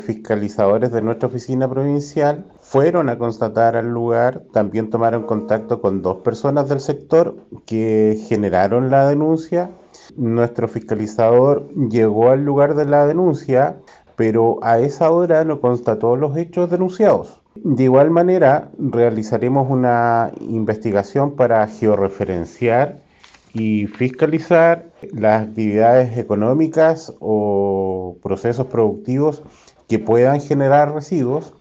Fiscalizadores de nuestra oficina provincial fueron a constatar al lugar, también tomaron contacto con dos personas del sector que generaron la denuncia. Nuestro fiscalizador llegó al lugar de la denuncia, pero a esa hora no constató los hechos denunciados. De igual manera, realizaremos una investigación para georreferenciar y fiscalizar las actividades económicas o procesos productivos que puedan generar residuos